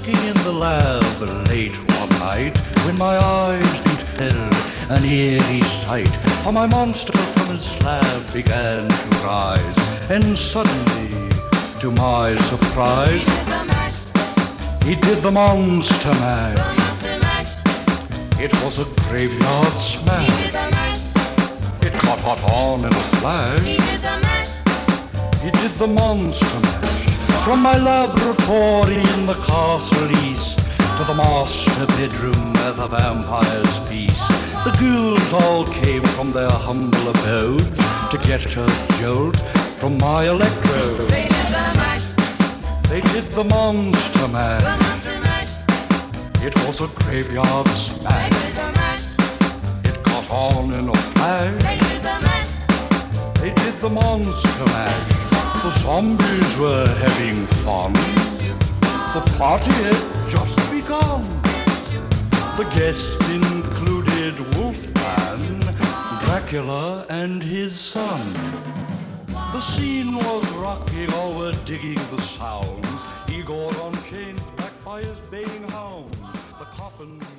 working in the lab late one night when my eyes beheld an eerie sight. For my monster from his slab began to rise, and suddenly, to my surprise, he did the monster mash. It was a graveyard smash. It caught hot on in a flash. He did the monster mash. From my laboratory in the castle east to the master bedroom where the vampires feast, the ghouls all came from their humble abodes to get a jolt from my electrode. They did the mash. They did the monster The mash. monster mash. It was a graveyard They smash. did the mash. It caught on in a flash. They did the mash. They did the monster mash. The zombies were having fun. The party had just begun. The guests included Wolfman, Dracula, and his son. The scene was rocking, all were digging the sounds. Igor on chains, backed by his baying hounds. The coffin